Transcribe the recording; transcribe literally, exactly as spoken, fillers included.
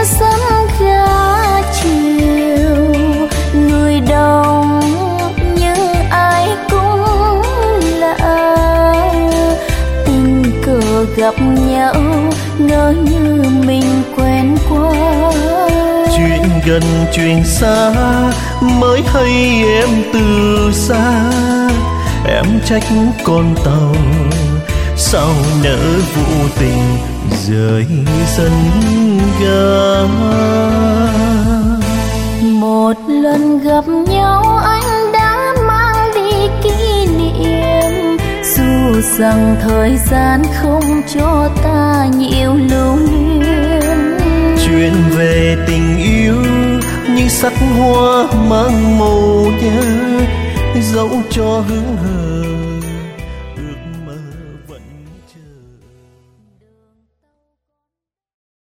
sân ga chiều, người đông nhưng ai cũng lạ, tình cờ gặp nhau ngỡ như mình quen qua. Chuyện gần chuyện xa mới hay em từ xa, em trách con tàu sao nỡ vô tình rời sân ga. Một lần gặp nhau anh đã mang đi kỷ niệm, dù rằng thời gian không cho ta nhiều lưu luyến. Chuyện về tình yêu như sắc hoa mang màu nhớ, dẫu cho hững hờ